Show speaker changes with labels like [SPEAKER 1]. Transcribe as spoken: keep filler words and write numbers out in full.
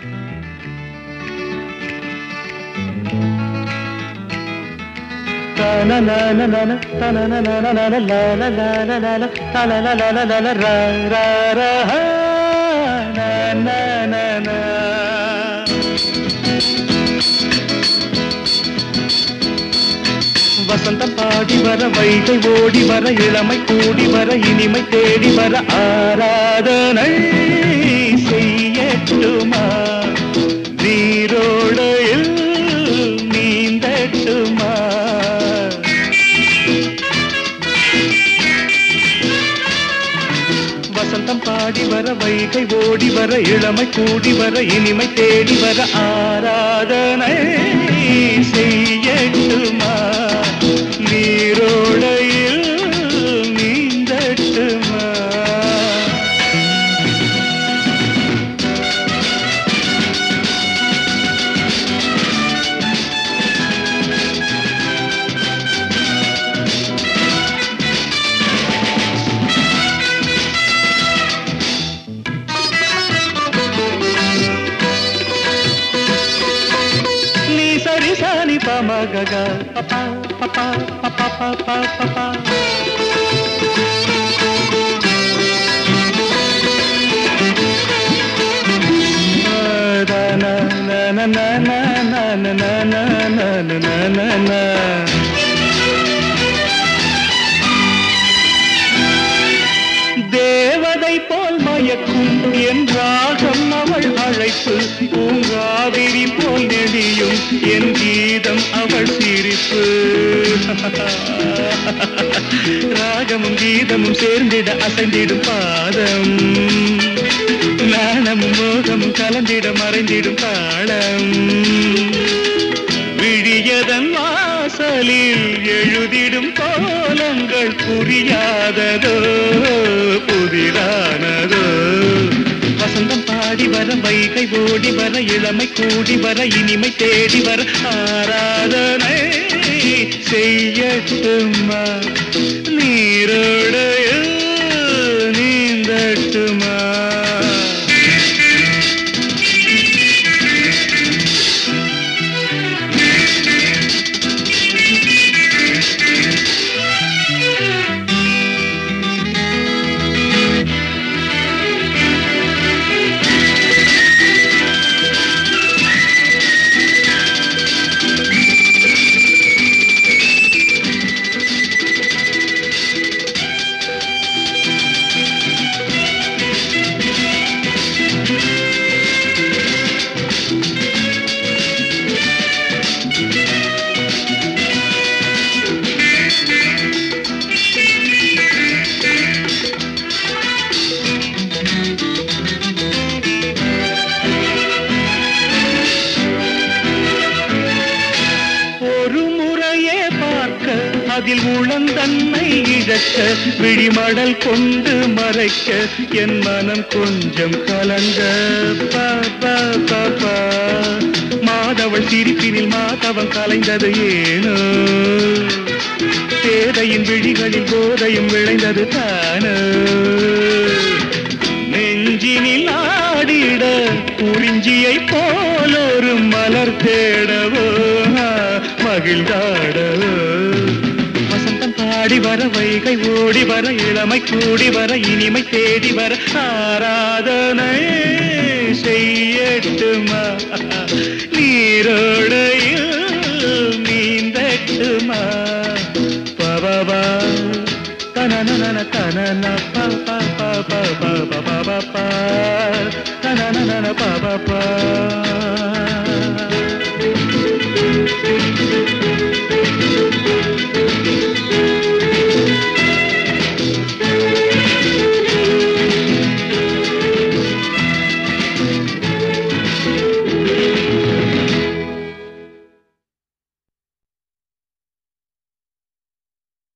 [SPEAKER 1] na na na na na na na na na na la la la la la la la la la la la la ra ra ra na na na na. வசந்தம் பாடி வர வைகை ஓடி வர இளமை கூடி வர இனிமை தேடி வர ஆராதனை செய்யட்டுமா நீரோடையில் நீந்தட்டுமா. வசந்தம் பாடி வர வைகை ஓடி வர இளமை கூடி வர இனிமை தேடி வர ஆராதனை செய்யட்டுமா நீரோடையில் நீந்தட்டுமா. நீ சரி சாணி பமகக Papa Papa Papa Papa Papa. na na na na na na na na na na na na. தேவதை போல் மயக்கும் என் ராகம் அவள் அழைப்பு பூங்காவிரி போல் நெடியும் என் கீதம் அவள் சிரிப்பு. ராகமும் கீதமும் சேர்ந்திட அசைந்திடும் பாதம் நாணமும் மோகமும் கலந்திட மறைந்திடும் தாளம். விழியதன் வாசலில் எழுதிடும் கோலங்கள் புரியாததோ புதிரானதோ. வசந்தம் பாடி வர வைகை ஓடி வர இளமை கூடி வர இனிமை தேடி வர ஆராதனை செய்யட்டுமா நீரோடையில் நீந்தட்டுமா. அதில் உளந்தன்னை இழக்க விழிமடல் கொண்டு மறைக்க என் மனம் கொஞ்சம் கலங்க. மாதவள் சிரிப்பினில் மாதவம் கலைந்தது ஏனோ பேதையின் விழிகளில் போதையும் விளைந்தது தானோ. நெஞ்சினில் ஆடிட குறிஞ்சியை போலொரு மலர் தேடவோ மகிழ்ந்தாடவோ. பாடி வர வைகை ஓடி வர இளமை கூடி வர இனிமை தேடி வர ஆராதனை செய்யட்டுமா நீரோடையில் நீந்தட்டுமா. பவா தன தன தன பா பா பா பா பா பா.